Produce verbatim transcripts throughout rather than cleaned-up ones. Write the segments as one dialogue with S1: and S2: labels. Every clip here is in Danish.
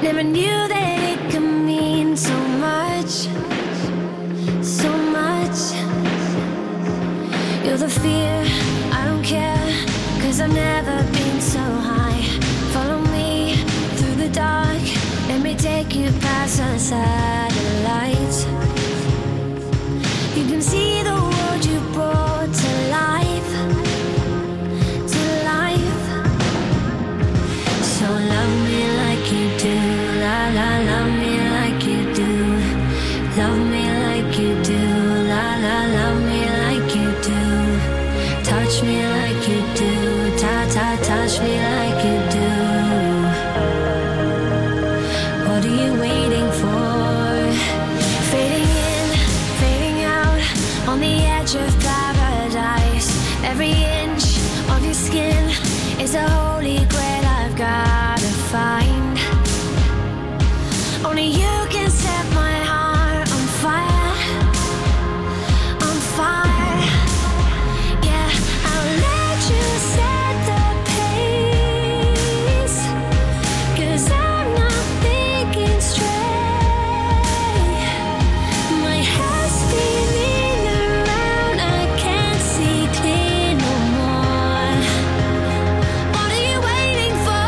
S1: Never knew that it could mean so much, so much. You're the fear, I don't care, 'cause I've never been so high. Follow me through the dark, let me take you past the satellites. You can see the world you brought to life, to life. So love me like you do, la la, love me like you do. Love me like you do, la la, love me like you do. Touch me like you do, ta ta, touch me like you do. What are you waiting for? Fading in, fading out, on the edge of paradise. Every inch of your skin is a holy grail I've gotta find. Only you can set my heart on fire, on fire. Yeah, I'll let you set the pace, 'cause I'm not thinking straight. My head's spinning around, I can't see clear no more. What are you waiting for?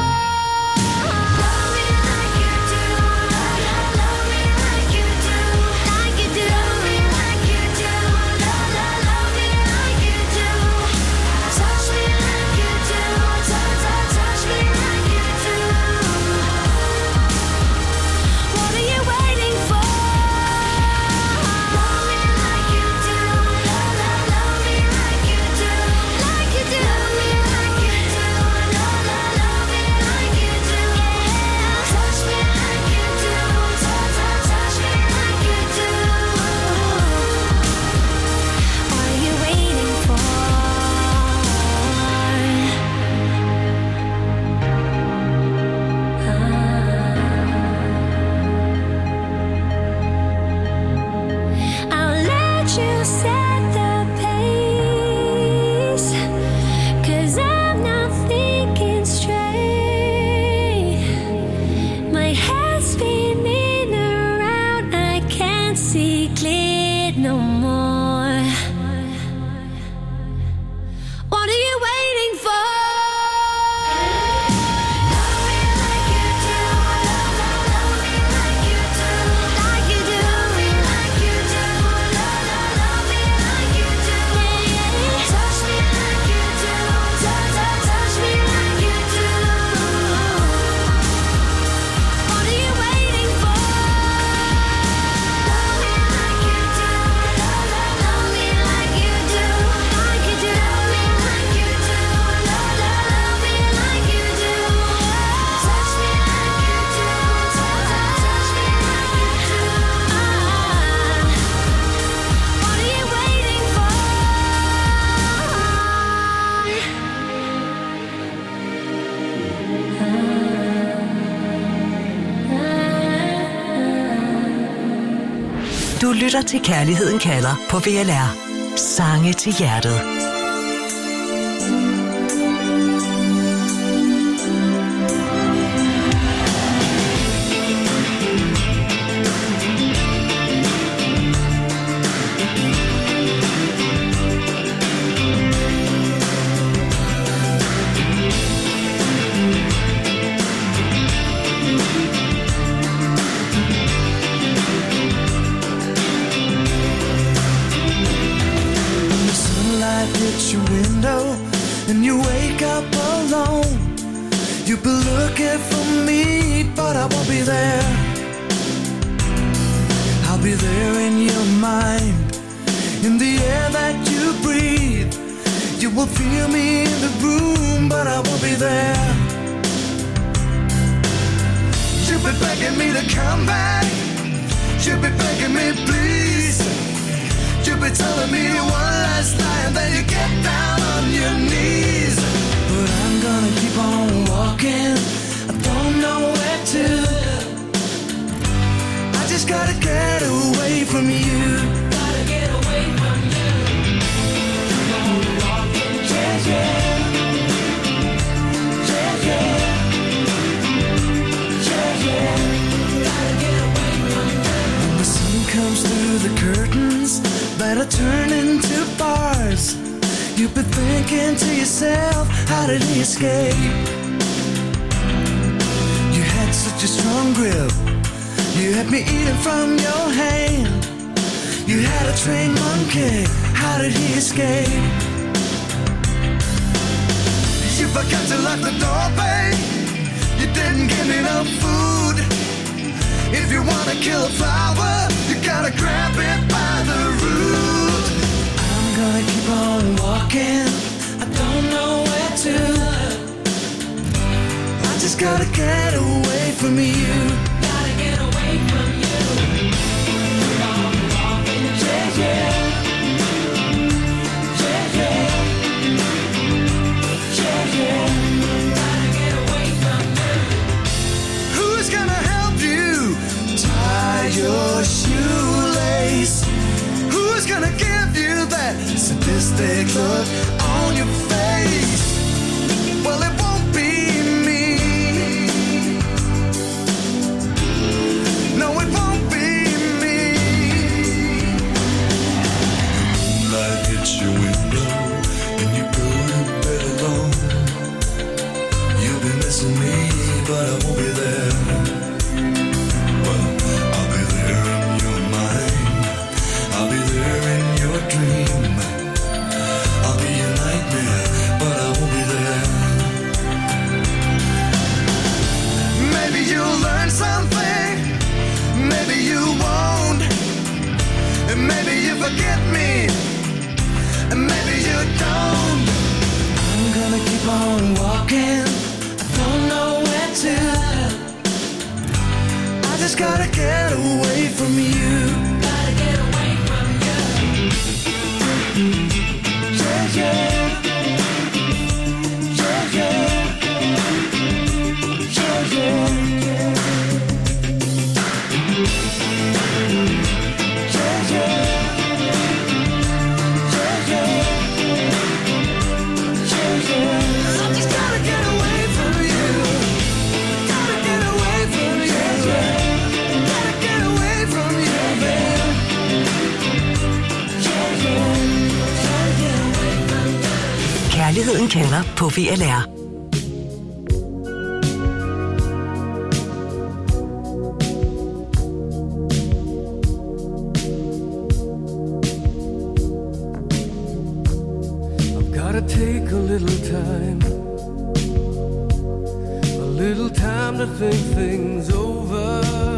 S1: Love me like you do, love, love, love me like you do, like you do. Love me like you do, love, love, love me like you do. Touch me like you do, touch, touch, touch me like you do. What are you waiting for? Love me like you do, love, love, love me like you do, like you do. Love me like you do, love, love, love me like you do. Touch me like you do, touch, touch, touch me like you do. What are you waiting for? I'll let you set the pace, 'cause I'm not thinking straight. My head's spinning around, I can't see clear no more. What are you waiting for? Love me like you do, love, love, love me like you do, like you do. Love me like you do, love, love, love me like you do. Touch me like you do, touch, touch, touch me like you do. What are you waiting for? Love me like you do, love, love, love me like you do, like you do. Love me like you do, love, love, love me like you do. Touch me like you do, touch, touch, touch me like you do. What are you waiting for?
S2: Du lytter til Kærligheden kalder på V L R. Sange til hjertet.
S3: Sunlight hits your window and you wake up alone. You've been looking for me, but I won't be there. I'll be there in your mind, in the air that you breathe. You will feel me in the room, but I won't be there. You've been begging me to come back. You've been begging me, please. You've been telling me one last lie and then you get down on your knees. But I'm gonna keep on walking, I don't know where to. I just gotta get away from you. Gotta get away from you. Keep on walking, yeah, yeah. Yeah, yeah. Yeah, yeah. that'll turn into bars. You've been thinking to yourself, how did he escape? You had such a strong grip, you had me eating from your hand. You had a trained monkey, how did he escape? You forgot to lock the door, babe. You didn't give me no food. If you wanna kill a flower, you gotta grab it by the root. I'm gonna keep on walking, I don't know where to. I just gotta get away from you. Gotta get away from you. Keep on walking, yeah, yeah. Yeah, yeah. Yeah, yeah. Gotta get away from you. Who's gonna help you tie your shoelace? Who's gonna give you that sadistic look on your face? Well, it won't be me. No, it won't be me. Moonlight hits your window and you go to bed alone. You'll be missing me, but I won't be there. Well, I'll be there in your mind. I'll be there in your dream. I'll be your nightmare, but I won't be there. Maybe you'll learn something, maybe you won't. And maybe you forget me, and maybe you don't. I'm gonna keep on walking, I don't know where to. I just gotta get away from you. Gotta get away from you. Yeah, yeah. Yeah, yeah. Yeah, yeah. Yeah, yeah. Yeah, yeah. Yeah, yeah. I just gotta get away from you. Gotta get away from you. Gotta get away from you, man. Yeah, yeah. Gotta get away from you.
S2: Kærligheden kalder på V L R.
S4: Gotta take a little time, a little time to think things over.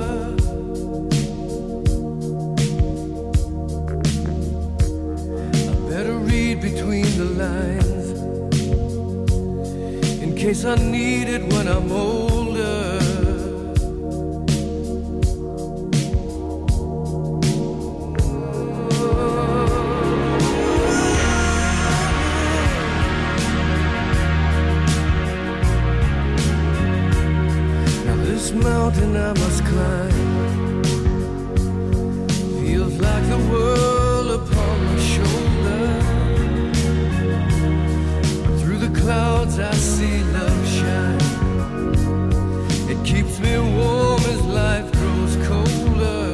S4: I better read between the lines, in case I need it when I'm older. Mountain I must climb feels like the world upon my shoulder. Through the clouds I see love shine. It keeps me warm as life grows colder.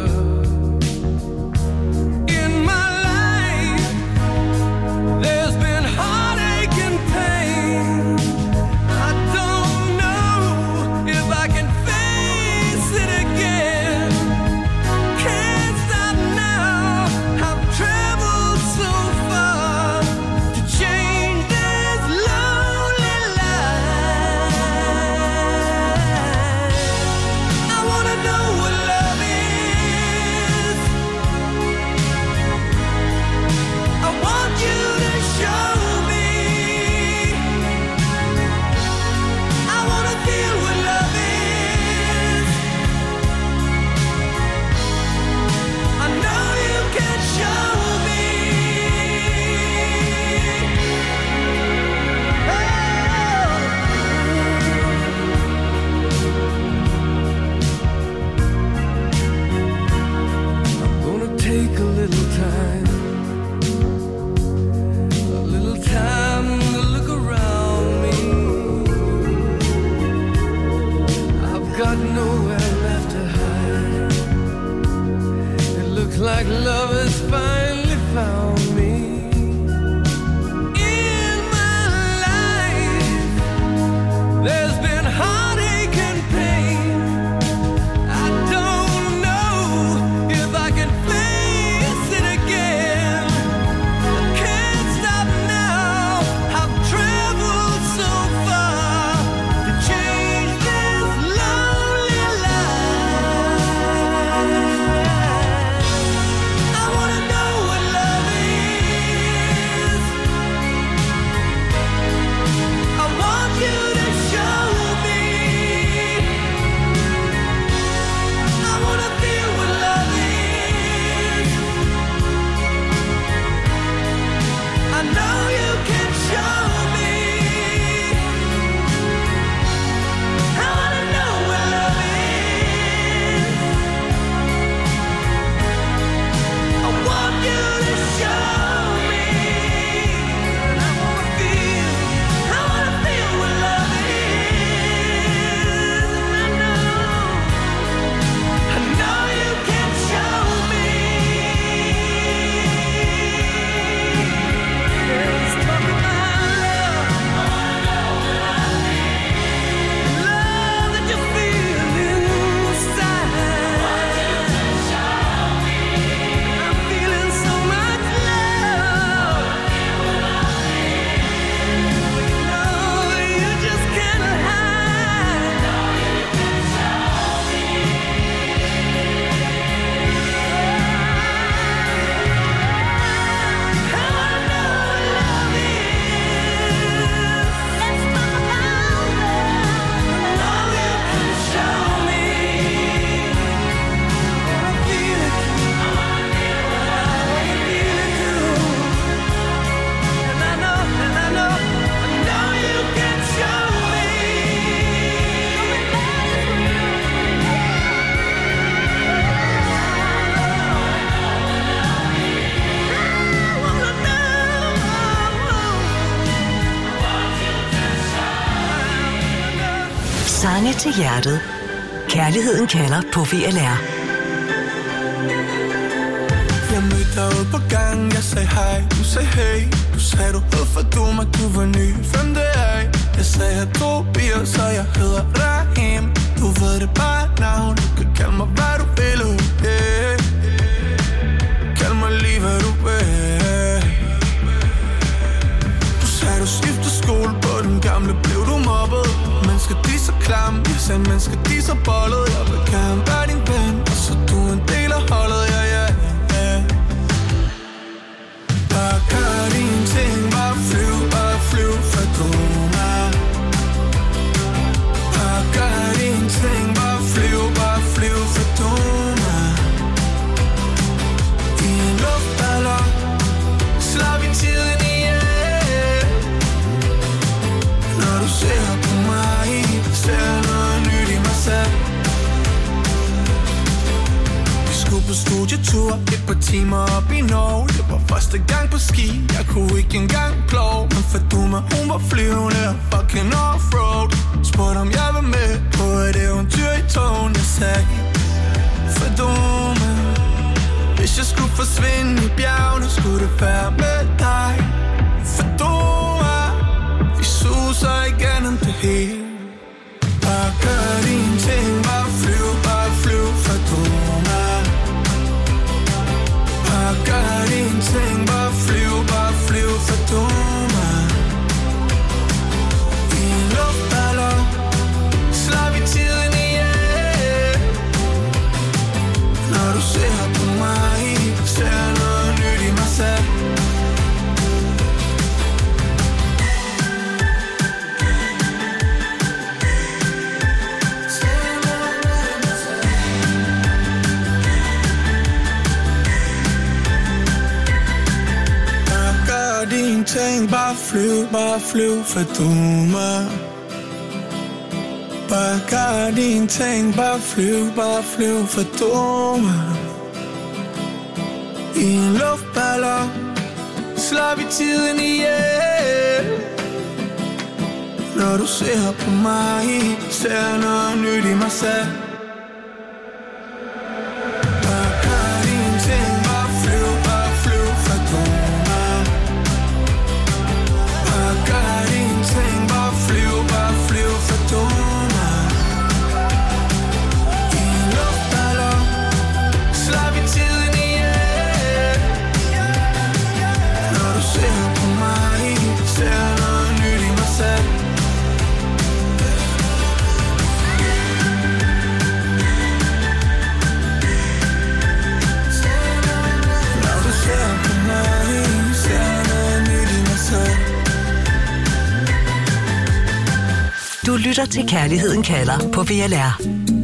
S4: In my life there's been heartache and pain. I don't know if I can it again. Can't stop now. I've traveled so far to change this lonely life. I wanna know what love is. I want you to show me. I wanna feel what love is. I know you can show me. Oh. I'm gonna take a little time, a little time to look around me. I've got nowhere left to hide. It looks like love has finally found me. In my life, there's been heartache and pain. I don't know if I can face it again. I can't stop now. I've traveled so far to change this lonely life. I wanna know what love is. I want you to show me. I wanna feel what love is. I know you can show me. I wanna know what love is. I want you to show me. And I wanna feel, I wanna feel what love is. And I know, I know you can show me. Let's talk about love. I wanna know what love is. Love that you feel inside. Want you to show me. I'm feeling so much love. No, you just can't hide. No, you can show me. I wanna know what love is. Let's talk about love. No, you can show me. I wanna feel it. I wanna feel it. I wanna feel it too. And I know, and I know, I know you can show me. I wanna know.
S2: Sange til hjertet. Kærligheden kalder på V L R.
S3: Jeg mødte dig ude på gangen, jeg sagde hej, du sagde hey. Du sagde du hed for du, men du var ny, hvem det er? Jeg sagde jeg tog bier, så jeg hedder Rahim. Du ved det bare navn, du kan kalde mig hvad du vil, hey. Kald mig lige hvad du vil. Du sagde du skiftede skole, på den gamle blev du mobbet. Mennesker de så klamme, jeg sagde mennesker de så bollet. Jeg vil gerne være din ven, og så du en del af holdet, ja ja ja. Bare gør dine ting, bare flyv, bare flyv for du mig. Bare gør dine ting, bare flyv, bare flyv for du mig. I en luftballon, slår vi tiden ihjel. Når du ser på mig, ser jeg noget nyt i mig selv. Vi skulle på studietur, et par timer op i Norge. Det var første gang på ski, jeg kunne ikke engang plove. Men for du mig, hun var flyvende og fucking offroad. Spurgte om jeg var med på et eventyr i togen. Jeg sagde, for du mig. Hvis jeg skulle forsvinde i bjergene, skulle det være med dig. For du mig. Vi suser igennem det hele. Bare gør dine ting, bare flyv, bare flyv for du mig. Bare gør dine ting, bare flyv, bare flyv for du mig. I en luftballon, slår vi tiden ihjel. Når du ser på mig, ser jeg noget nyt i mig selv. Ting, bare flyv, bare flyv for du mig. Bare gør dine ting, bare flyv, bare flyv for du mig. I en luftballon, slår vi tiden ihjel. Når du ser på mig, ser jeg noget nyt i mig selv. Bare gør dine ting, bare flyv, bare flyv for du
S2: lytter til Kærligheden kalder på V L R.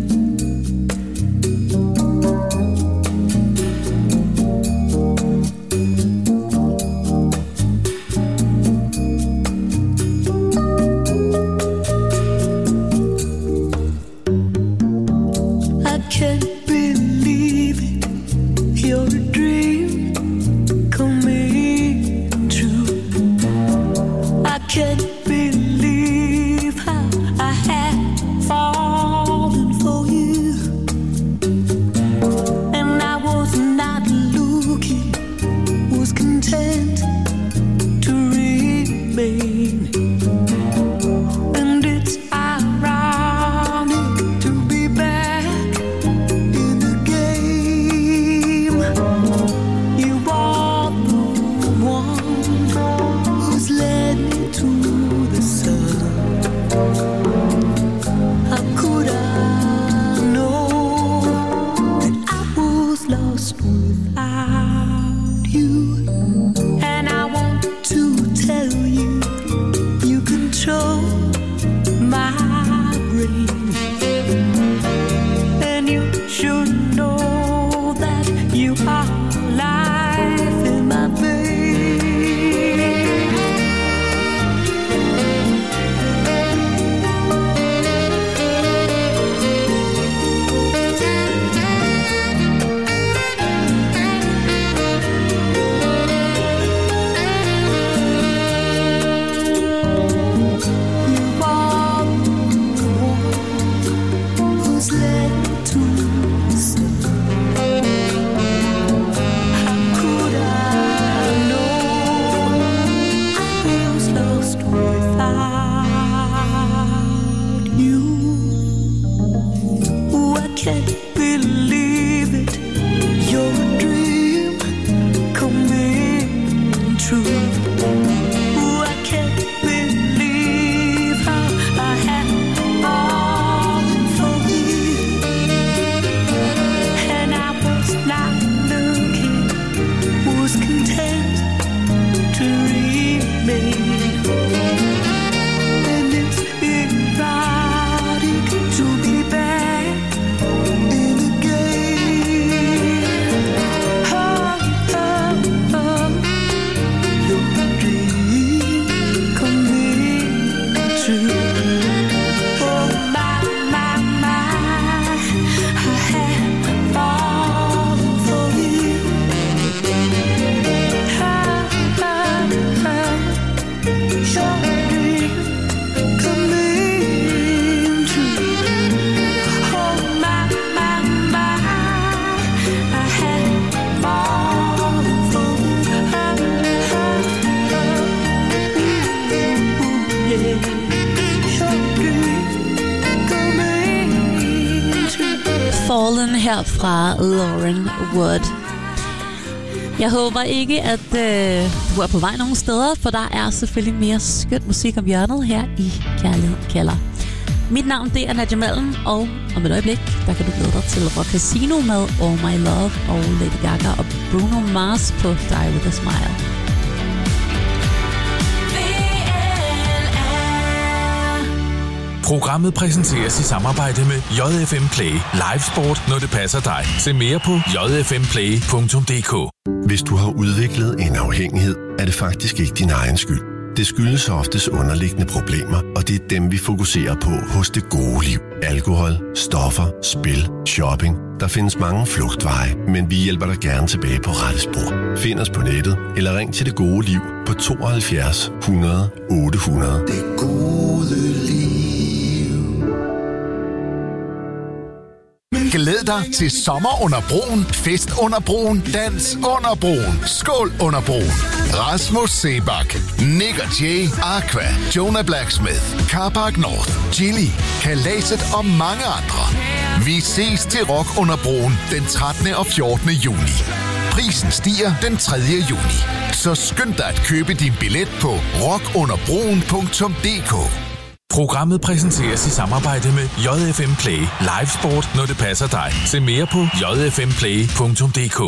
S5: Her fra Lauren Wood. Jeg håber ikke, at øh, du er på vej nogen steder, for der er selvfølgelig mere skønt musik om hjørnet her i Kærligheden kalder. Mit navn det er Nadia Malm, og om et øjeblik, der kan du glæde dig til Rock Casino med All My Love og Lady Gaga og Bruno Mars på Die With A Smile.
S6: Programmet præsenteres i samarbejde med J F M Play. Live sport, når det passer dig. Se mere på j f m play punktum d k.
S7: Hvis du har udviklet en afhængighed, er det faktisk ikke din egen skyld. Det skyldes oftest underliggende problemer, og det er dem, vi fokuserer på hos Det Gode Liv. Alkohol, stoffer, spil, shopping. Der findes mange flugtveje, men vi hjælper dig gerne tilbage på rette spor. Find os på nettet, eller ring til Det Gode Liv på tooghalvfjerds hundrede otte hundrede.
S3: Det gode liv.
S8: Glæd dig til sommer under broen, fest under broen, dans under broen, skål under broen. Rasmus Sebak, Nick og Jay, Aqua, Jonah Blacksmith, Carpark North, Chili, Kalaset og mange andre. Vi ses til Rock under broen den trettende og fjortende juni. Prisen stiger den tredje juni. Så skynd dig at købe din billet på rock under broen punktum d k.
S6: Programmet præsenteres i samarbejde med J F M Play. Live sport, når det passer dig. Se mere på j f m play punktum d k.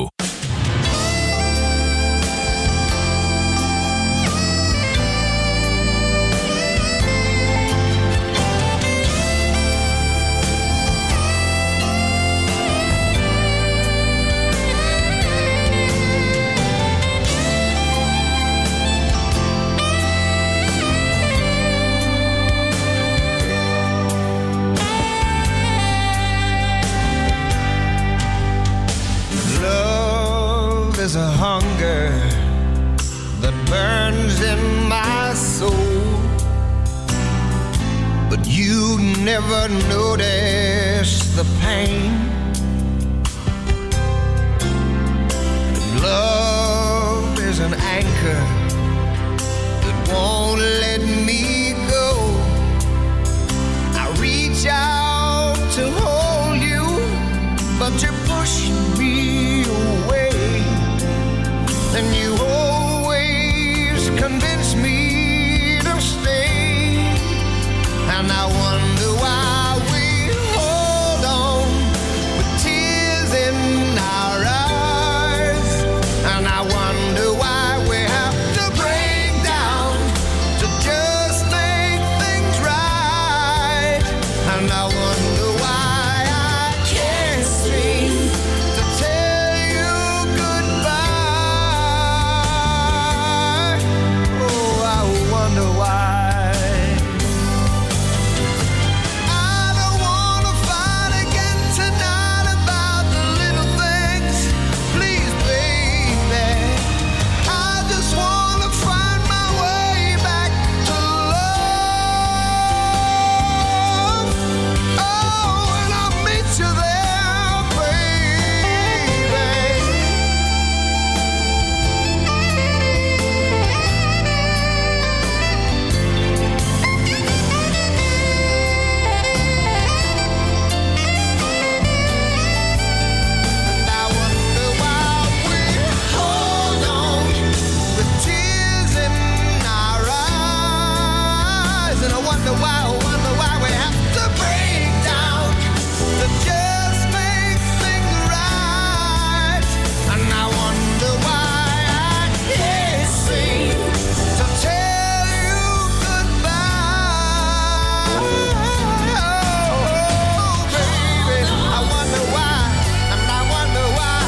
S9: you never notice the pain. Love is an anchor that won't let me go. I reach out to hold you, but you push me away. And you always convince me to stay. And I wonder why we hold on with tears in our eyes. And I wonder why we have to break down to just make things right. And I wonder why I can't seem to tell you goodbye. Oh, I wonder why. I don't wanna fight again tonight about the little things. Please, baby. I just wanna find my way back to love. Oh, and I'll meet you there, baby. And I wonder why we hold on with tears in our eyes. And I wonder why, I wonder why we have to break down to just make things right. And I wonder why I can't seem to tell you goodbye. Oh, baby, I wonder why, and I wonder why.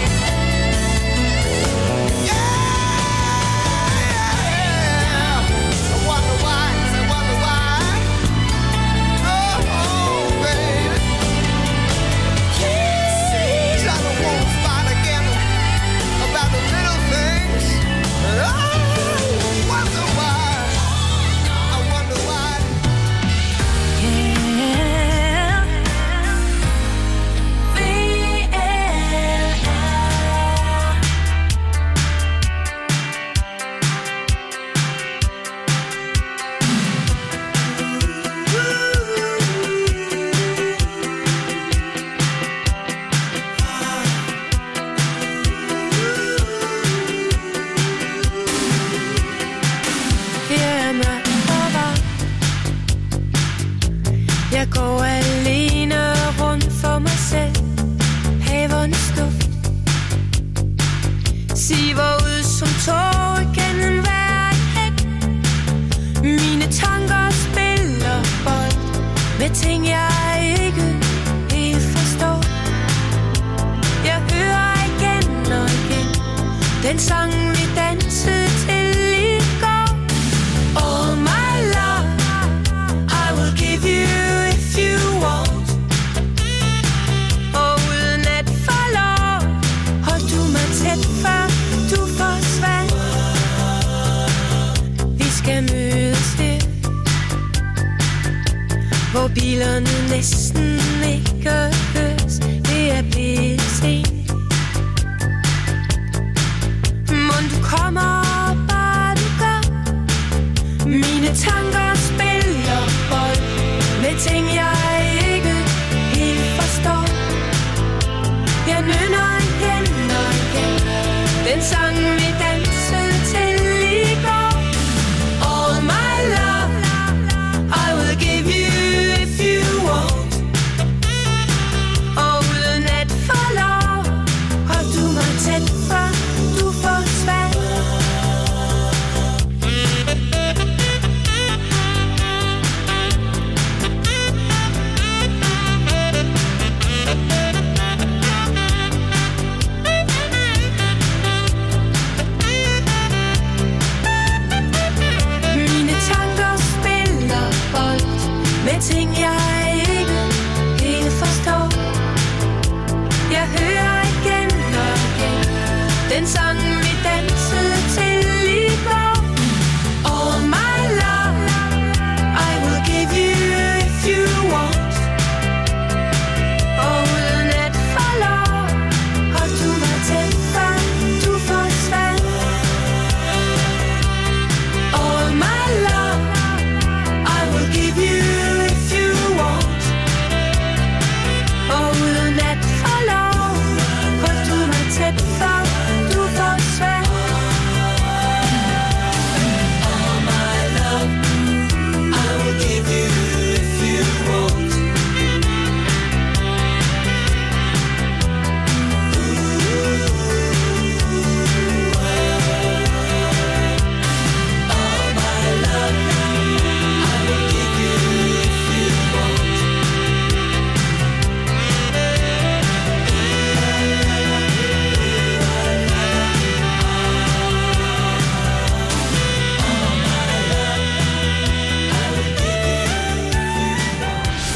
S9: Yeah, I wonder why, I wonder why. Oh, baby, yes, I don't wanna fight again about the little things. Oh, wonder why, I wonder why.
S10: Jeg går alene rundt for mig selv. Havernes duft siver ud som tårer gennem hver hæk. Mine tanker spiller bold med ting jeg ikke helt forstår. Jeg hører igen og igen den sang vi dansede til i går. All my love I will give you if you want. Og uden at forlove holdt du mig tæt før du forsvandt. Vi skal mødes her, hvor bilerne næsten ikke høres. Det er blevet sent. Mon du kommer, bare du gør. Mine tanker spiller bold med ting jeg ikke helt forstår. Jeg nynner igen og igen den sang vi dansede til i går. All my love I will give you if you want. Og uden at forlove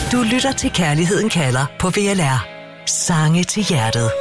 S2: Du lytter til Kærligheden kalder på V L R. Sange til hjertet.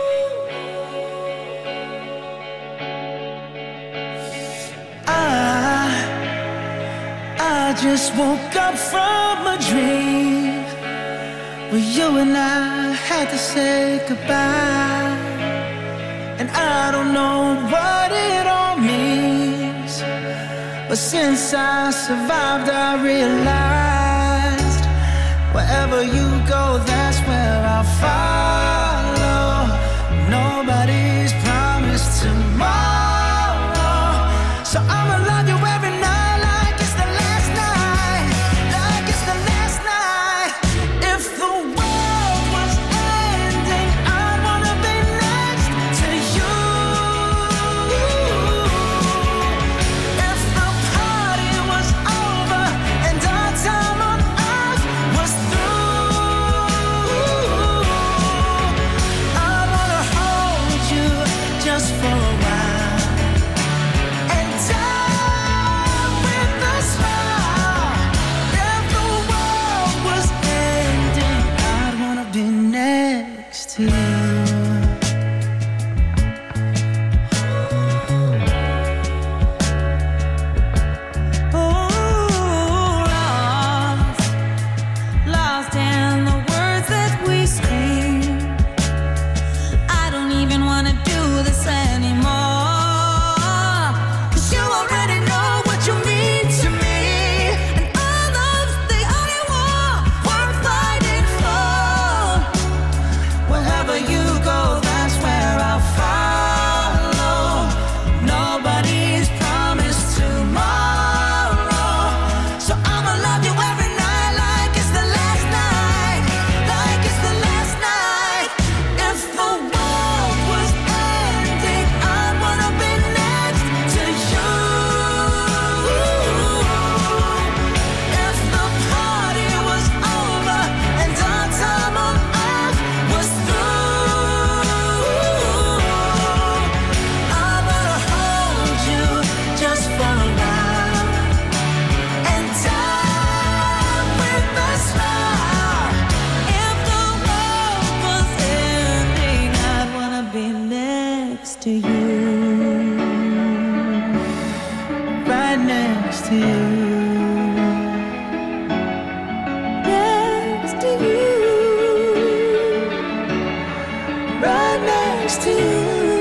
S4: I, I just woke up from a dream where you and I had to say goodbye. And I don't know what it all means, but since I survived I realized wherever you go, that's where I'll follow. Nobody's promised tomorrow, so I'ma love you every night like it's the last night, like it's the last night. If the world was ending, I'd wanna be next to you. If the party was over and our time on earth was through, I'd wanna hold you just for a while and die with a smile. If the world was ending, I'd wanna be next to you. Ooh, lost, lost in the words that we scream. I don't even wanna do this anymore, 'cause you already know what you mean to me, and all love's the only war worth fighting for. Wherever you go, that's where I'll follow. Nobody's promised tomorrow, so I'ma love you every night like it's the last night, like it's the last night. If the world was ending, I'd wanna be next to you. If the party was over and our time on earth was through, I'd wanna hold you just for a while and die with a smile. If the world was ending, I'd wanna be next to you, right next to you, next to you, right next to you.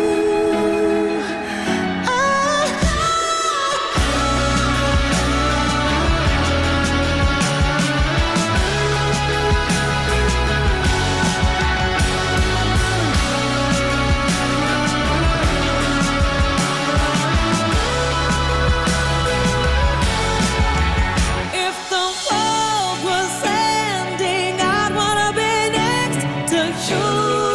S4: If the world was ending, I'd wanna be next to you.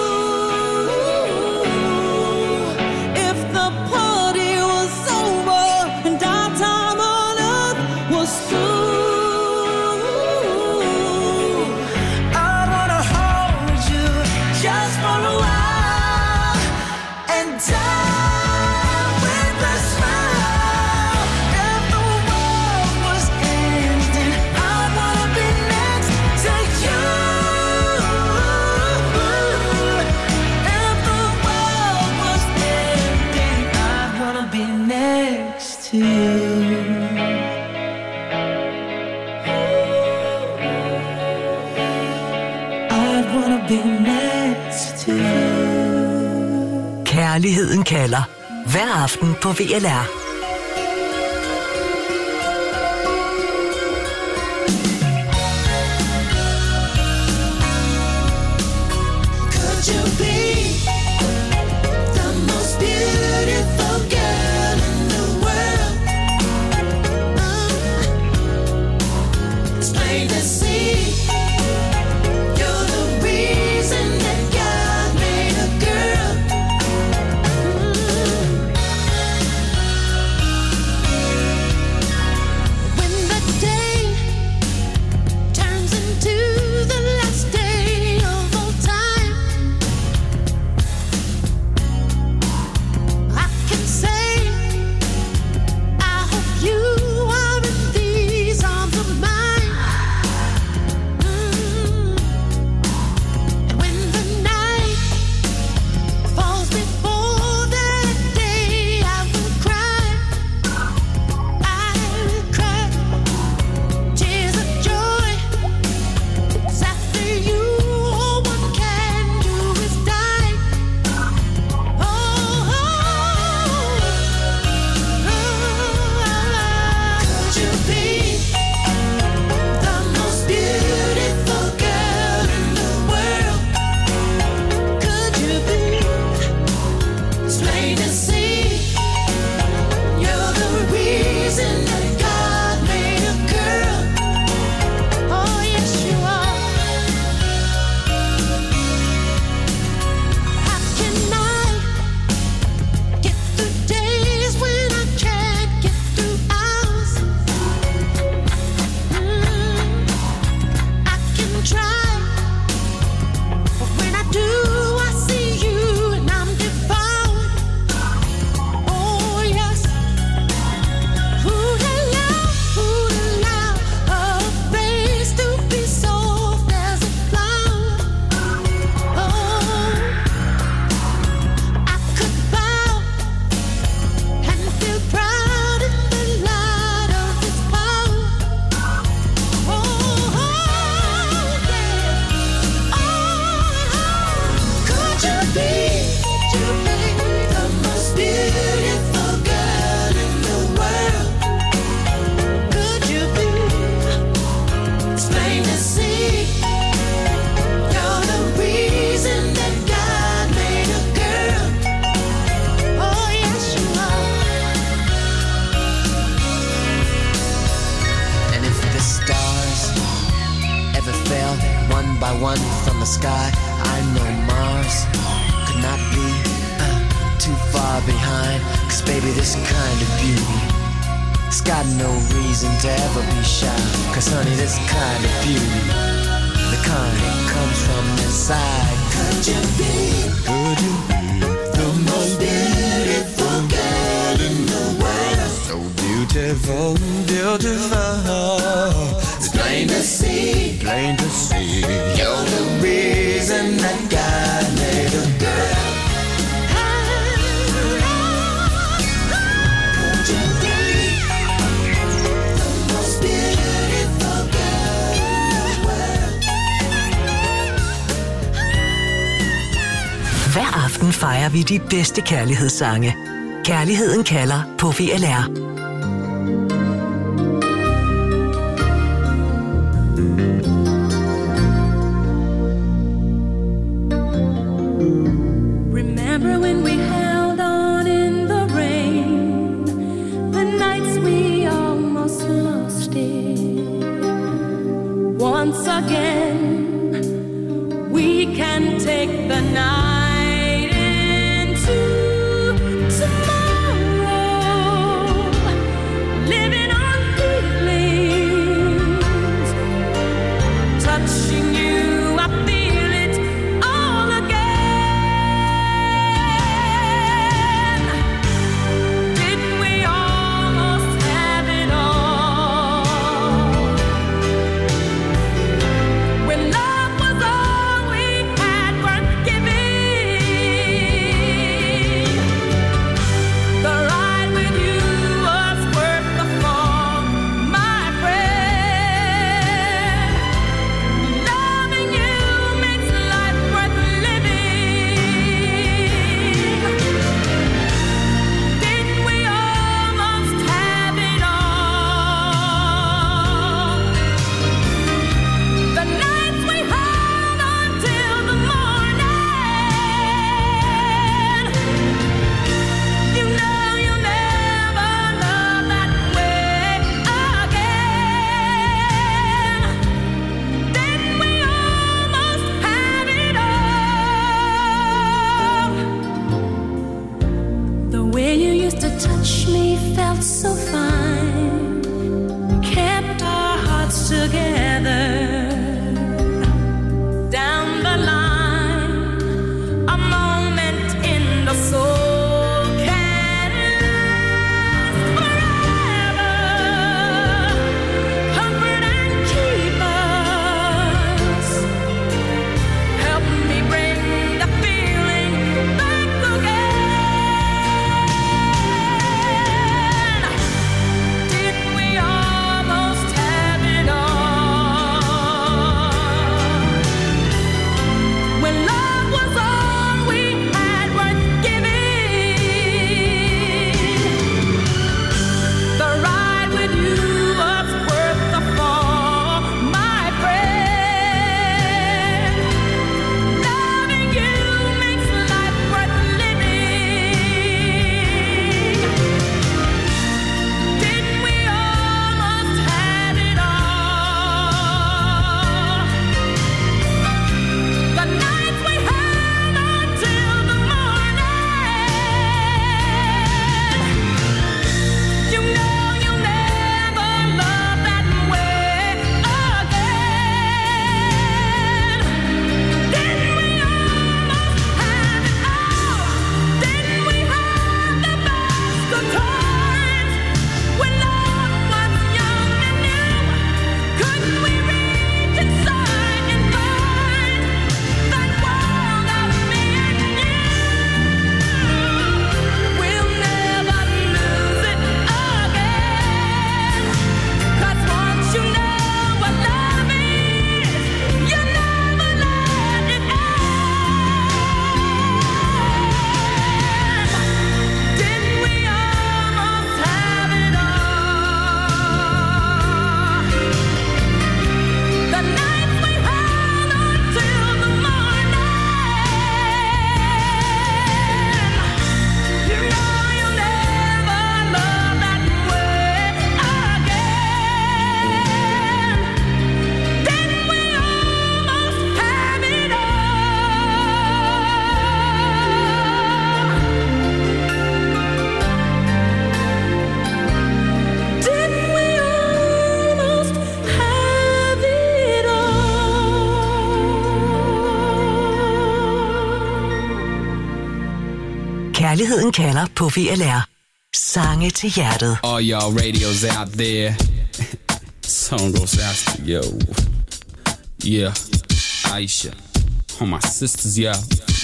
S4: If the party was over and our time on earth was through, I'd wanna hold you just for a while and die with a smile. If the world was ending, I'd wanna be next to you. If the world was ending, I'd wanna be next to you. I'd wanna be next to you.
S2: Kærligheden kalder. Hver aften på V L R.
S4: Could you be the most beautiful girl in the world? It's plain to see you're the reason that God made a girl.
S11: by one from the sky. I know Mars could not be uh, too far behind, 'cause baby, this kind of beauty, it's got no reason to ever be shy. 'Cause honey, this kind of beauty, the kind that comes from inside. Could you be, could you be the most beautiful girl in the world? So beautiful, beautiful. It's plain to see, plain to see. You're the reason that God made a girl. Could you be the most beautiful girl in the world?
S2: Hver aften fejrer vi de bedste kærlighedssange. Kærligheden kalder på V L R.
S10: Remember when we held on in the rain, the nights we almost lost it. Once again, we can take the night into tomorrow, living on feelings, touching you, I feel it all again. Didn't we almost have it all? When love was all we had worth giving, the ride with you was worth the fall, my friend. Loving you makes life worth living. Didn't we almost have it all? The nights we held on till the morning. You know you'll never love that way again. Didn't we almost have it all? The way you used to touch me felt so fine, kept our hearts together. Down the line, a moment in the soul can last forever. Comfort and keep us. Help me bring the feeling back again.
S2: Kærligheden kalder på V L R. Sange til hjertet.
S12: All y'all radios out there. Song goes out to yo. Yeah, Aisha. All my sisters, yeah.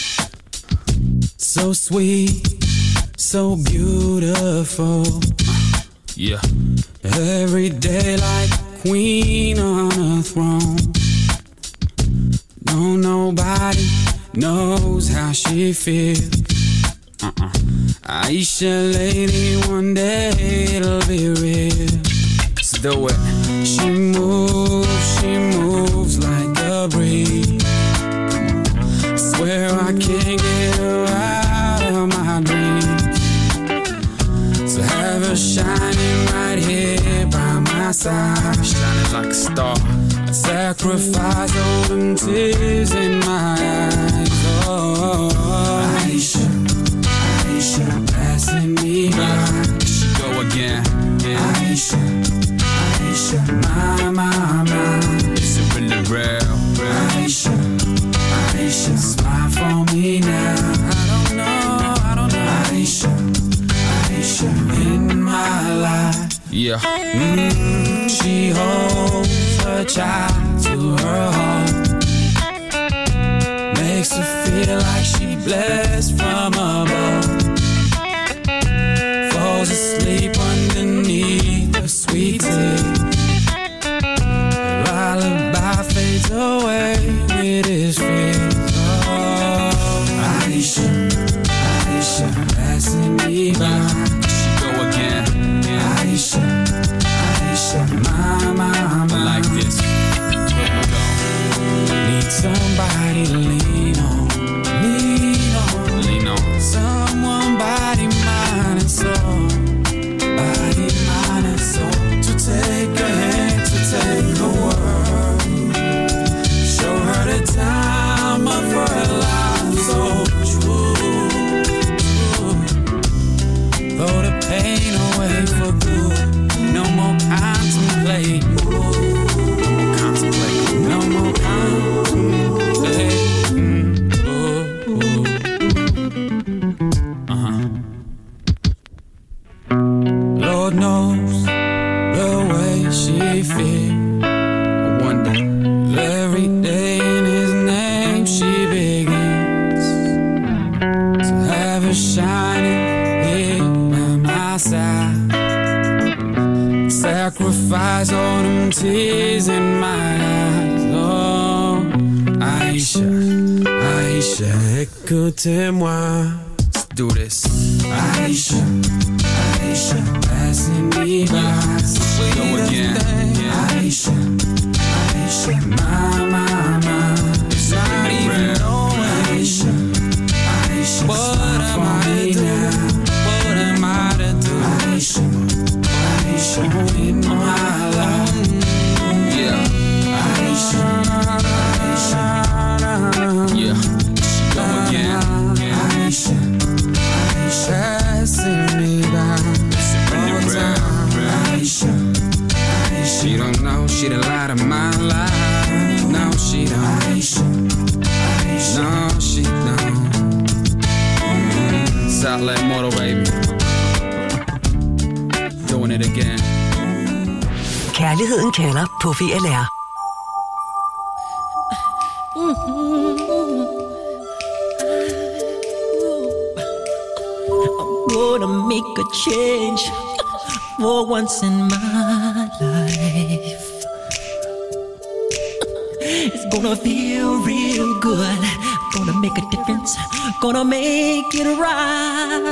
S12: So sweet, so beautiful. Yeah, every day like a queen on a throne. No, nobody knows how she feels. Uh-uh. Aisha, lady, one day it'll be real. Let's do it. She moves, she moves like a breeze. I swear I can't get her out of my dreams. So have her shining right here by my side, shining like a star. I sacrifice all them tears in my eyes. Oh, Aisha, Aisha, passing me by. She go again. Yeah. Aisha, Aisha, my, my, my. Is it really real? real? Aisha, Aisha, smile for me now. I don't know, I don't know. Aisha, Aisha, in my life. Yeah. Mm, she holds her child to her heart. Makes her feel like she blessed from above. Falls asleep underneath the sweet tea. Lullaby fades away with his feet. Oh, Aisha, Aisha, passing me by. She go again. Yeah. Aisha, Aisha, my, my, my. Like this. Here we go. Need somebody to lean on, lean on, lean on. Someone body, mind and soul, body, mind and soul. To take a hand, to take the world. Show her the time of her life, so true, true. Throw the pain away for good. No more contemplate. No more contemplate. No more contemplate. Mm, ooh, ooh. Uh-huh. Lord knows the way she feels. I wonder every day in his name she begins. So have her shining here by my side. Sacrifice all them tears in my eyes. Oh, Aisha, Aisha, écoutez-moi. Let's do this. Aisha, Aisha, passing me by. Go again. Yeah. Aisha, Aisha, my, my, my. It's not even knowing. Aisha, Aisha, what am I to do? What am I to do? Aisha, Aisha, in my life. Yeah. Aisha, Aisha, yeah. Go again. Yeah. Aisha, Aisha, passing me by. Aisha, Aisha, she don't know, she the light of my life. No, she don't. Aisha, Aisha, no, she don't. Mm, Southland Motor, baby. Doing it again.
S2: Kærligheden kalder på V L R.
S13: I'm gonna make a change for once in my life. It's gonna feel real good. Gonna make a difference. Gonna make it right.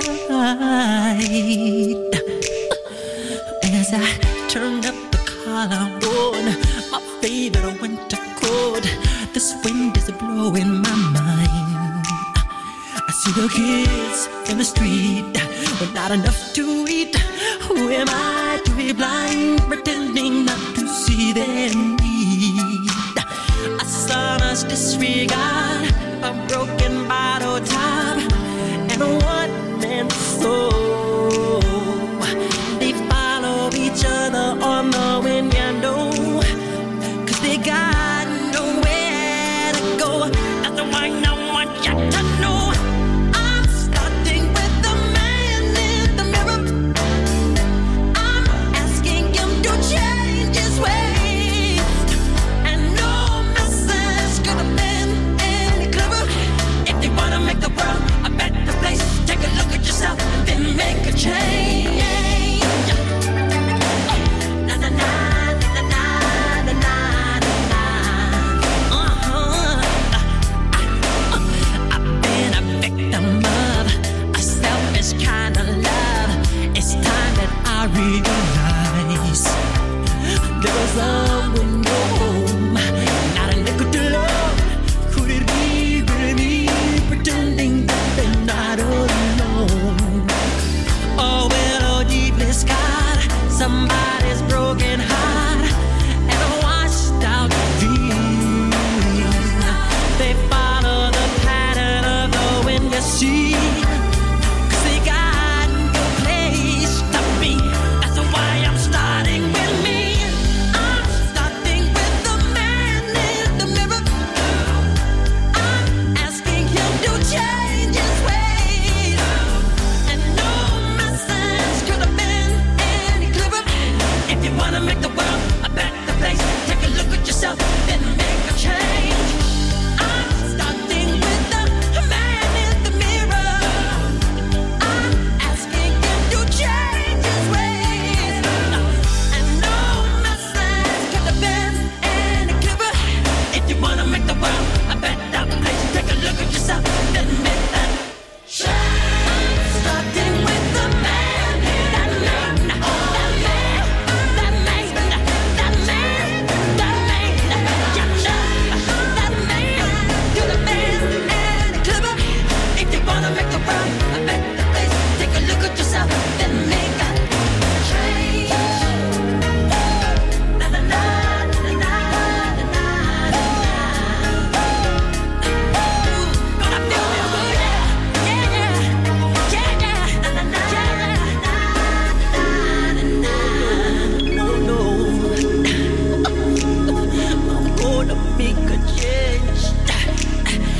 S13: As I turn up the collar on my favorite winter coat, this wind is blowing my mind. I see the kids in the street with not enough to eat. Who am I to be blind, pretending not to see their need? A sonorous disregard, a broken bottle top, and a one-man soul. They follow each other on the window, 'cause they got nowhere to go. That's why I want you to know I'm starting with the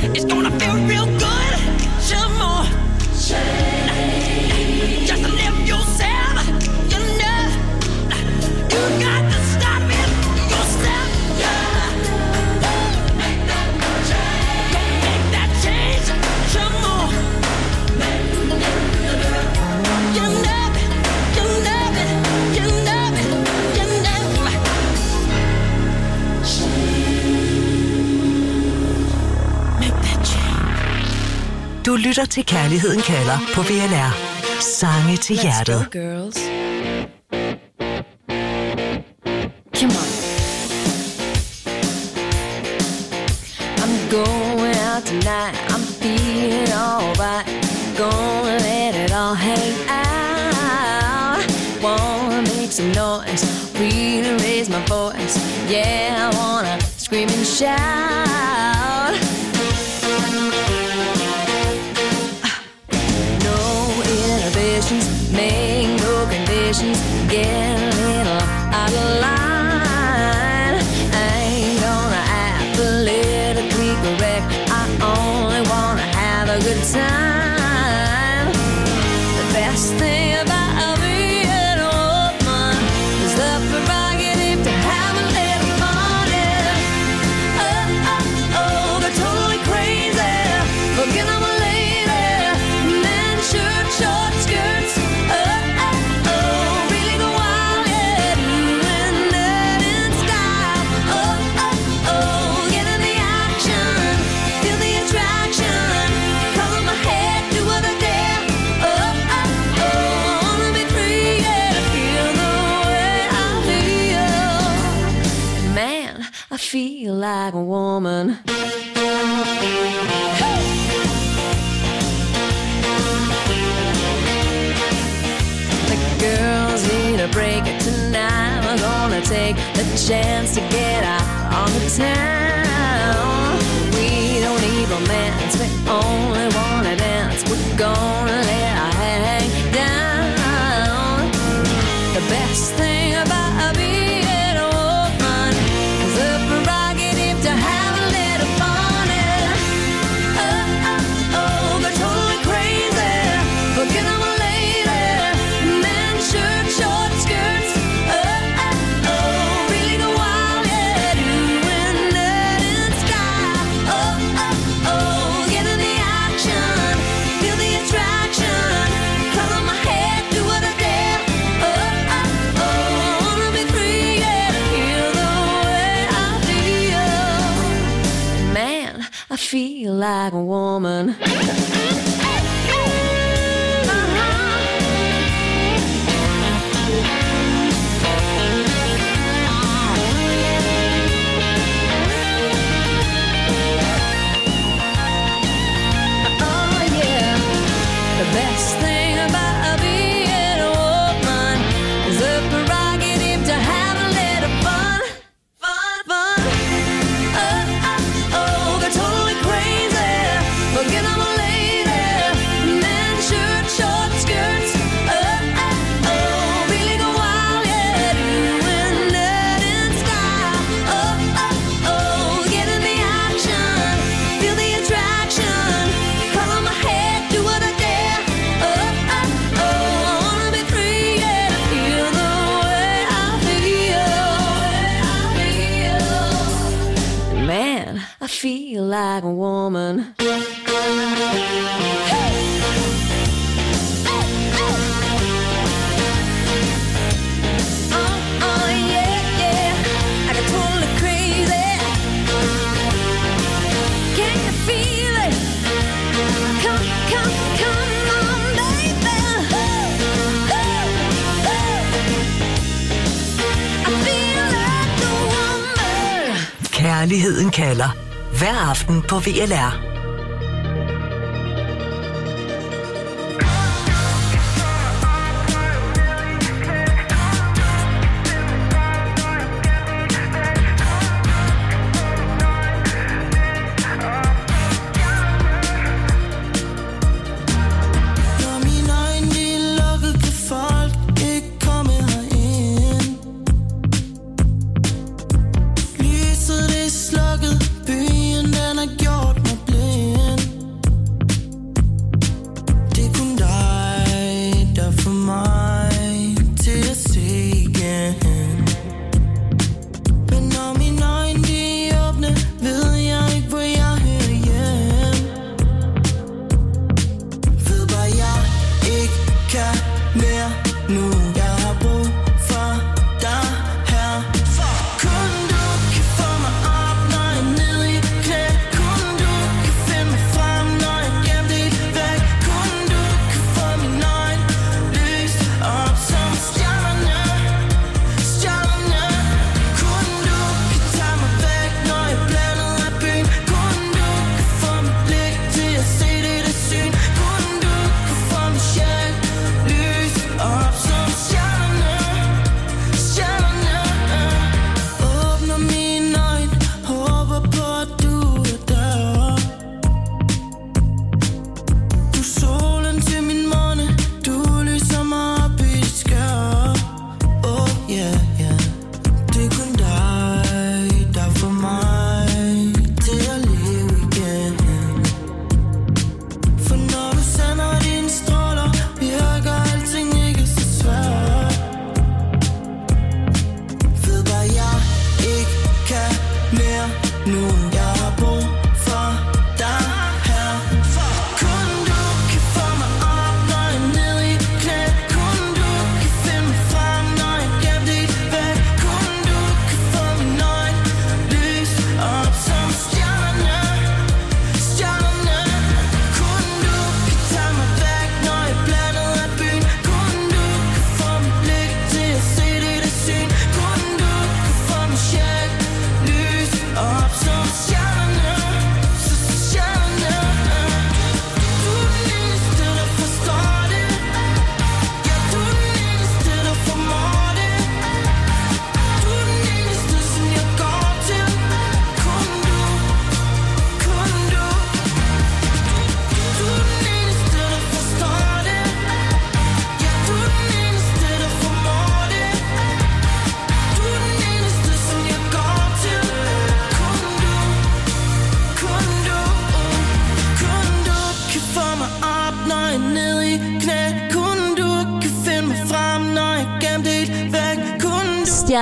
S13: it's gonna feel real good. Some more change. Just live yourself. You know, you got to stop it yourself. Yeah. Make that change. Go make that change. Some more. You know it. You know it. You know it. You know it. Make that change.
S2: Du lytter til Kærligheden kalder på V L R. Sange til hjertet.
S14: Let's go, girls. Come on. I'm going out tonight. I'm feeling alright. Gonna let it all hang out. Wanna make some noise. Really raise my voice. Yeah, I wanna scream and shout. No inhibitions, make no conditions. Get a little out of line. I ain't gonna act politically correct. I only wanna have a good time. The best thing about being a woman is the prerogative to have a little fun. Yeah. Oh, oh, oh, they're totally crazy. Forget I'm a lady. Men, shirt, short skirts. Oh, oh, oh, really go wild, yeah. Doing that in style. Oh, oh, oh, get in the action. Feel the attraction. Color my head, do what I dare. Oh, oh, oh, wanna be free, yeah. Feel the way I feel. Man, I feel like a woman. The girls need a break tonight. We're gonna take the chance to get out on the town. We don't need romance, we only wanna dance. We're gonna let our hang down. The best thing about being a woman is the prerogative to have a little fun. Yeah. Oh, oh, oh, they're totally crazy. Forget I'm a lady. Men, shirt, short skirts. Oh, oh, oh, really go wild, yeah. Doing that in style. Oh, oh, oh, get in the action. Feel the attraction. Color my head, do what I dare. Oh, oh, oh, wanna be free, yeah. Feel the way I feel. Man, I feel like a woman. Oh yeah, the best thing about being a woman is the prerogative to have a little fun, fun, fun. Oh, oh, oh, they're totally crazy. Forget I'm a lady. Men, shirt, short skirts. Oh, oh, oh, really go wild, yeah. Doing that in style. Oh, oh, oh, get in the action. Feel the attraction. Color my head, do what I dare. Oh, oh, oh, wanna be free, yeah. Feel the way I feel. Man, I feel like a woman. Oh, oh, yeah, yeah. I got totally crazy. Can you feel it? Come, come, come on, baby. I feel like a woman.
S2: Kærligheden kalder. Hver aften på V L R.
S3: Når mine øjne de er lukket, kan folk ikke komme herind. Lyset det er slukket, byen den har gjort mig blind.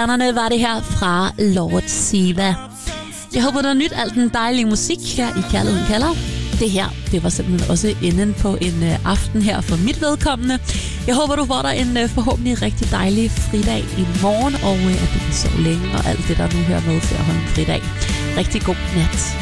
S5: Stjernerne var det her fra Lord Siva. Jeg håber, der er nyt alt den dejlige musik her i Kærligheden kalder. Det her, det var simpelthen også enden på en uh, aften her for mit vedkommende. Jeg håber, du får dig en uh, forhåbentlig rigtig dejlig fridag i morgen, og uh, at du kan sove længe og alt det, der nu hører med til at holde en fridag. Rigtig god nat.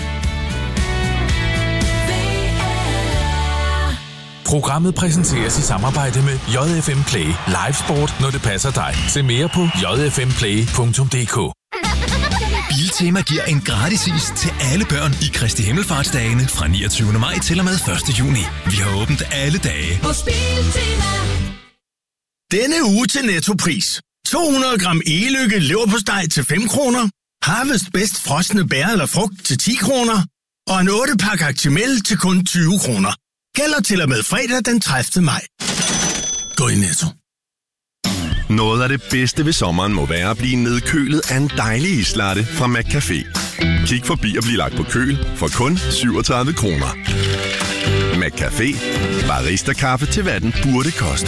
S6: Programmet præsenteres i samarbejde med J F M Play. Live sport, når det passer dig. Se mere på j f m play punktum d k.
S15: Biltema giver en gratis is til alle børn i Kristi Himmelfartsdagene fra niogtyvende maj til og med første juni. Vi har åbent alle dage.
S4: Hos Biltema.
S16: Denne uge til Nettopris. to hundrede gram e-lykke leverpostej til fem kroner. Harvest Best frosne bær eller frugt til ti kroner. Og en otte pakke Actimel til kun tyve kroner. Gælder til og med fredag den tredivte maj. Gå i Netto.
S7: Noget af det bedste ved sommeren må være at blive nedkølet af en dejlig islatte fra McCafé. Kig forbi og bliv lagt på køl for kun syvogtredive kroner. McCafé. Barista-kaffe til hvad den burde koste.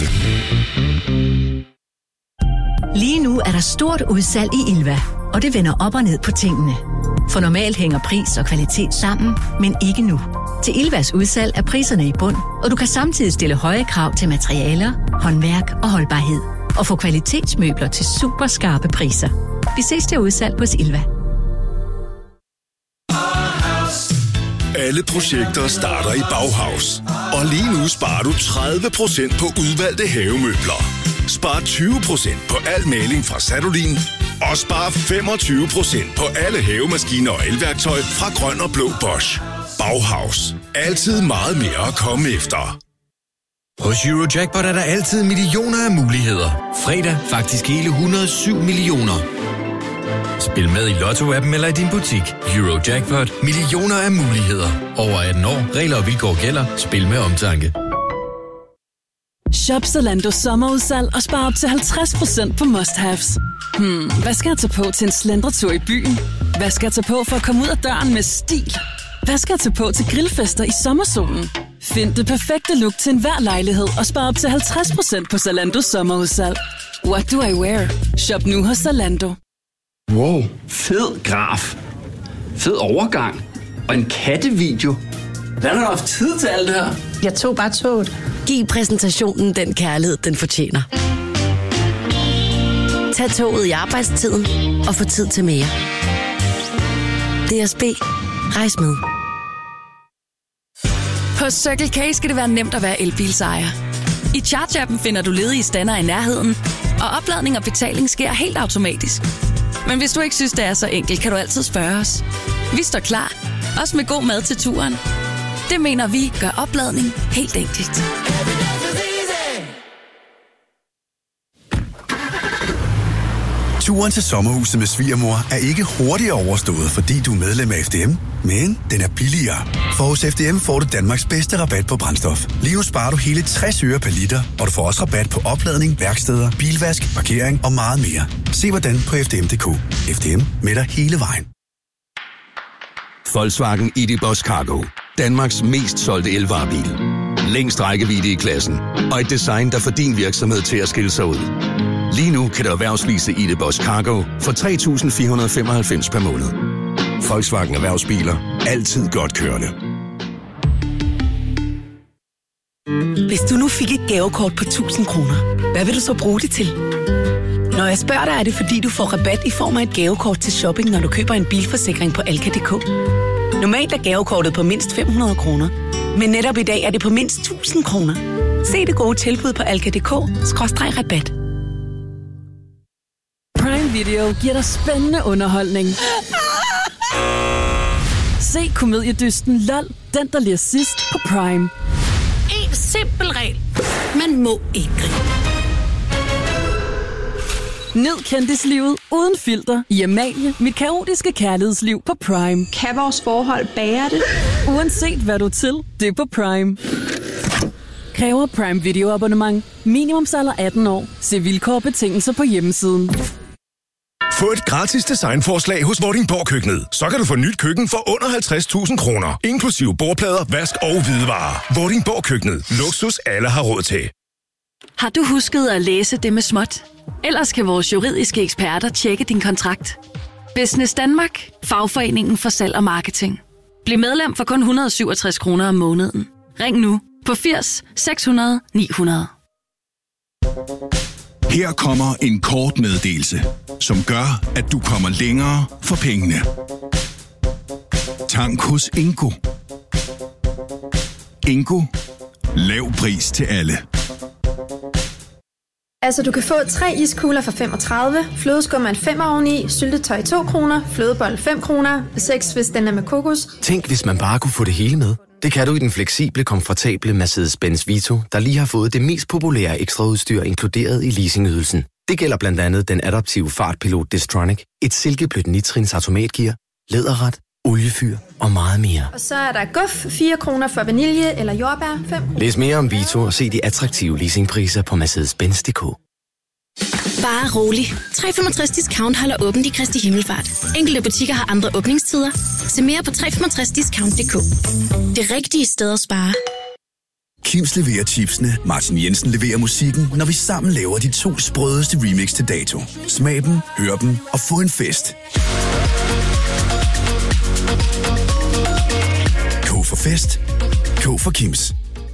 S17: Lige nu er der stort udsalg i Ilva, og det vender op og ned på tingene. For normalt hænger pris og kvalitet sammen, men ikke nu. Til Ilvas udsalg er priserne i bund, og du kan samtidig stille høje krav til materialer, håndværk og holdbarhed. Og få kvalitetsmøbler til super skarpe priser. Vi ses til udsalg hos Ilva.
S18: Alle projekter starter i Bauhaus. Og lige nu sparer du tredive procent på udvalgte havemøbler. Spar tyve procent på al maling fra Sadolin. Og spar femogtyve procent på alle havemaskiner og elværktøj fra Grøn og Blå Bosch. Bauhaus. Altid meget mere at komme efter.
S19: Hos Eurojackpot er der altid millioner af muligheder. Fredag faktisk hele et hundrede og syv millioner. Spil med i Lotto-appen eller i din butik. Eurojackpot. Millioner af muligheder. Over atten år. Regler og vilkår gælder. Spil med omtanke.
S20: Shop Zalando sommerudsalg og spar op til halvtreds procent på must-haves. Hmm, hvad skal jeg tage på til en slendretur i byen? Hvad skal jeg tage på for at komme ud af døren med stil? Hvad skal jeg tage på til grillfester i sommersolen? Find det perfekte look til enhver lejlighed og spar op til halvtreds procent på Zalandos sommerudsalg. What do I wear? Shop nu hos Zalando.
S21: Wow, fed graf. Fed overgang. Og en kattevideo. Hvordan har du haft tid til alt det her?
S22: Jeg tog bare toget. Giv præsentationen den kærlighed, den fortjener. Tag toget i arbejdstiden og få tid til mere. D S B. Rejs med.
S23: På Circle K skal det være nemt at være elbilsejer. I Charge-appen finder du ledige stander i nærheden, og opladning og betaling sker helt automatisk. Men hvis du ikke synes, det er så enkelt, kan du altid spørge os. Vi står klar, også med god mad til turen. Det mener vi gør opladning helt enkelt.
S24: Turen til sommerhuset med svigermor er ikke hurtigere overstået, fordi du er medlem af F D M, men den er billigere. For hos F D M får du Danmarks bedste rabat på brændstof. Lige nu sparer du hele tres øre per liter, og du får også rabat på opladning, værksteder, bilvask, parkering og meget mere. Se hvordan på f d m punktum d k. F D M med dig hele vejen.
S25: Volkswagen I D Boss Cargo. Danmarks mest solgte elvarebil. Længst rækkevidde i klassen. Og et design, der får din virksomhed til at skille sig ud. Lige nu kan du erhvervslease I D Boss Cargo for tre tusind fire hundrede og femoghalvfems per måned. Volkswagen Erhvervsbiler. Altid godt kørende.
S26: Hvis du nu fik et gavekort på tusind kroner, hvad vil du så bruge det til? Når jeg spørger dig, er det fordi, du får rabat i form af et gavekort til shopping, når du køber en bilforsikring på Alka punktum d k. Normalt er gavekortet på mindst fem hundrede kroner, men netop i dag er det på mindst tusind kroner. Se det gode tilbud på alka punktum d k skråstreg rabat.
S20: Prime Video giver dig spændende underholdning. Se komediedysten LOL, den der lige sidst på Prime.
S27: En simpel regel. Man må ikke grine.
S20: Nyd kendislivet uden filter i Amalie, mit kaotiske kærlighedsliv på Prime.
S27: Kan vores forhold bære det?
S20: Uanset hvad du er til, det er på Prime. Kræver Prime Video abonnement. Minimumsalder atten år. Se vilkår og betingelser på hjemmesiden.
S18: Få et gratis designforslag hos Vordingborg Køkkenet. Så kan du få nyt køkken for under halvtreds tusind kroner. Inklusive bordplader, vask og hvidevarer. Vordingborg Køkkenet. Luksus alle har råd til.
S23: Har du husket at læse det med småt? Ellers kan vores juridiske eksperter tjekke din kontrakt. Business Danmark. Fagforeningen for salg og marketing. Bliv medlem for kun et hundrede og syvogtres kroner om måneden. Ring nu på firs seks hundrede ni hundrede.
S18: Her kommer en kort meddelelse, som gør, at du kommer længere for pengene. Tank hos Ingo. Ingo. Lav pris til alle.
S1: Altså, du kan få tre iskugler for femogtredive, flødeskum er en femmer oveni, syltetøj to kroner, flødebold fem kroner, seks hvis den er med kokos.
S8: Tænk, hvis man bare kunne få det hele med. Det kan du i den fleksible, komfortable Mercedes-Benz Vito, der lige har fået det mest populære ekstraudstyr inkluderet i leasingydelsen. Det gælder blandt andet den adaptive fartpilot Distronic, et silkeblødt nitrins automatgear, læderret, oliefyr og meget mere.
S1: Og så er der guf, fire kroner for vanilje eller jordbær, fem.
S8: Læs mere om Vito og se de attraktive leasingpriser på Mercedes Benz punktum d k.
S27: Bare rolig. tre komma femogtres discount holder åbent i Kristi Himmelfart. Enkelte butikker har andre åbningstider. Se mere på tre komma femogtres discount punktum d k. Det rigtige sted at spare.
S24: Kims leverer chipsene, Martin Jensen leverer musikken, når vi sammen laver de to sprødeste remix til dato. Smag dem, hør dem og få en fest. K for fest. K for Kims.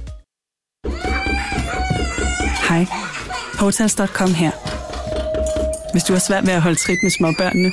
S9: Hej. Hotels punktum com her. Hvis du har svært ved at holde trit med småbørnene,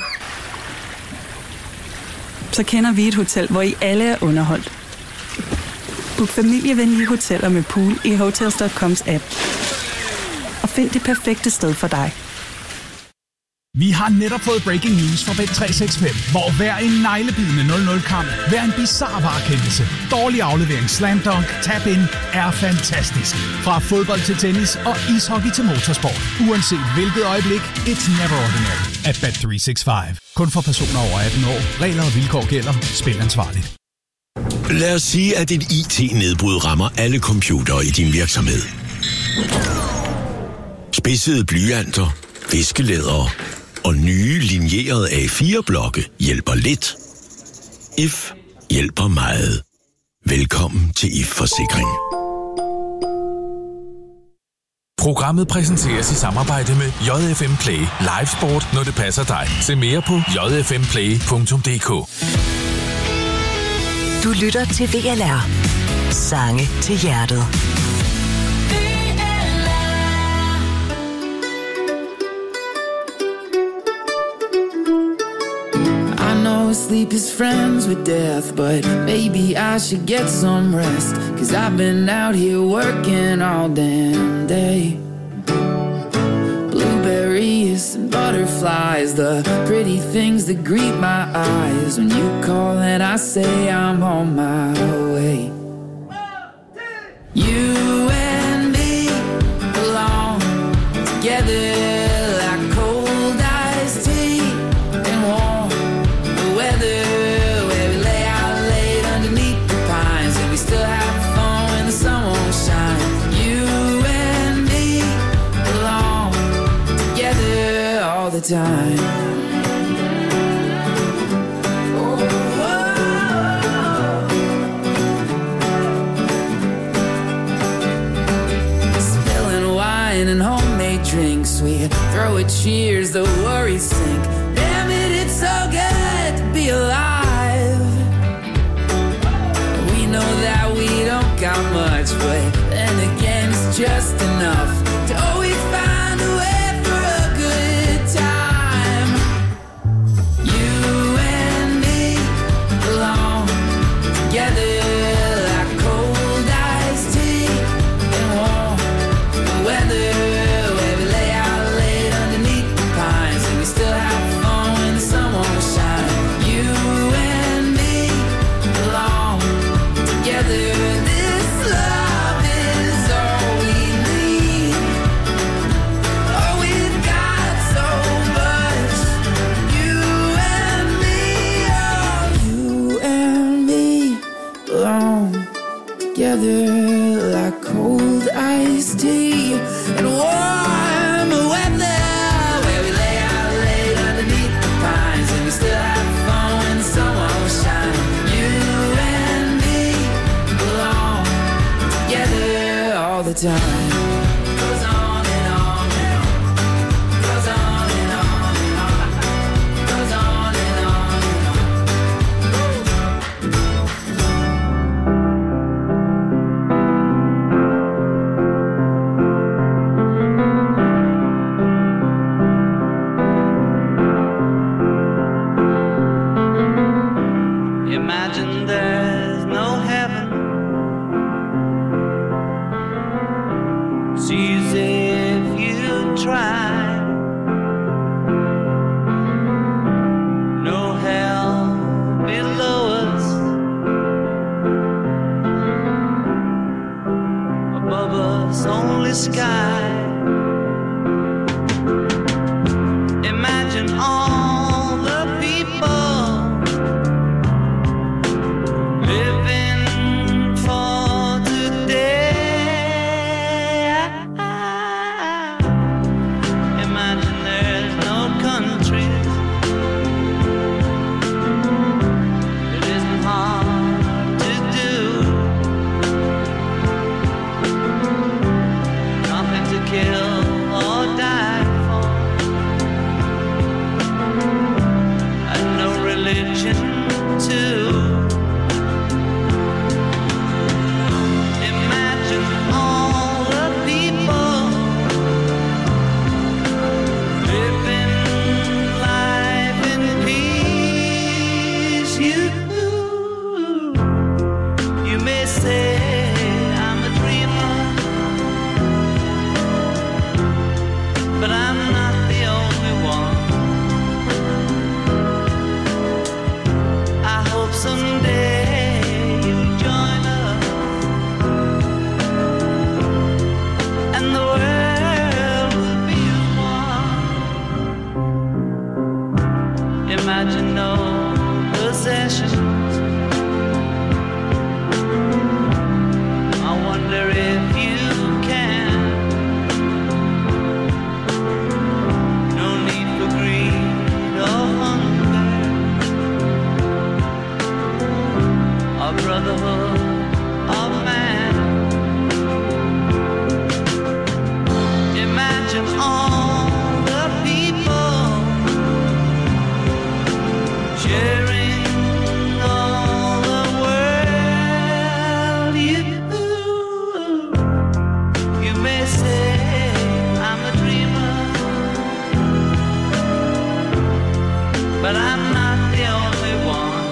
S9: så kender vi et hotel, hvor I alle er underholdt. Book familievenlige hoteller med pool i Hotels punktum coms app. Og find det perfekte sted for dig.
S10: Vi har netop fået breaking news fra Bet tre seks fem, hvor hver en neglebidende nul nul-kamp, hver en bizarre varekendelse, dårlig aflevering, slam dunk, tap in er fantastisk. Fra fodbold til tennis og ishockey til motorsport. Uanset hvilket øjeblik, it's never ordinary at Bet tre seks fem. Kun for personer over atten år. Regler og vilkår gælder. Spil ansvarligt.
S11: Lad os sige, at et I T-nedbrud rammer alle computere i din virksomhed. Spidsede blyanter, viskelædere og nye linjerede A fire blokke hjælper lidt. If hjælper meget. Velkommen til If Forsikring.
S6: Programmet præsenteres i samarbejde med J F M Play. Live sport, når det passer dig. Se mere på j f m play punktum d k.
S2: Du lytter til V L R. Sange til hjertet.
S12: Sleep is friends with death, but maybe I should get some rest, 'cause I've been out here working all damn day. Blueberries and butterflies, the pretty things that greet my eyes when you call and I say I'm on my way. You and me belong together. Time. Spilling wine and homemade drinks, we throw a cheers, the worries sink. Damn it, it's so good to be alive. We know that we don't got much, but then again it's just enough to always find a way. Like cold iced tea and warm weather, where we lay out late underneath the pines and we still have fun when the sun won't shine. You and me belong together all the time. only sky. Imagine all the people living for today. Imagine there's no countries. It isn't hard to do. Nothing to kill or die for, and no religion too. Imagine all the people living life in peace. You, you may say I'm a dreamer, but I'm not the only one. I hope someday you'll join us, and the world will be as one. Imagine no possessions. I wonder if you can. No need for greed or hunger, or brotherhood of man. Imagine all the people sharing all the world. You, you may say I'm a dreamer, but I'm not the only one.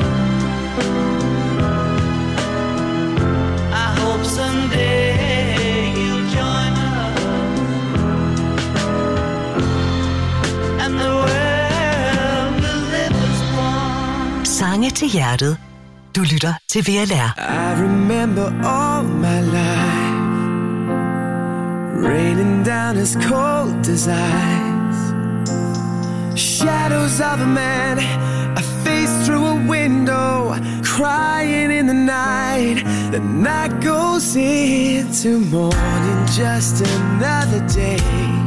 S12: I hope someday you'll join us, and the world will live as one.
S2: Sange til hjertet. Du lytter til V L R.
S12: I remember all my life raining down as cold as ice. Shadows of a man, a face through a window, crying in the night. The night goes into morning, just another day.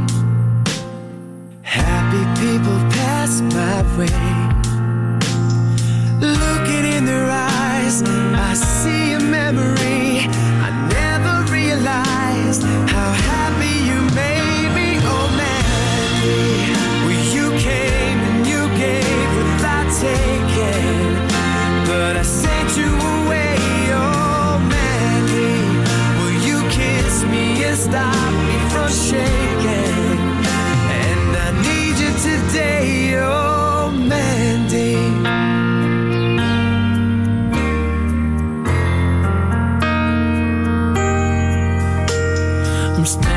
S12: Happy people pass my way. Looking in their eyes, I see a memory. I never realized how happy you made me. Oh Mandy, well you came and you gave without taking, but I sent you away. Oh Mandy, will you kiss me and stop me from shaking? And I need you today. Oh Mandy. I'm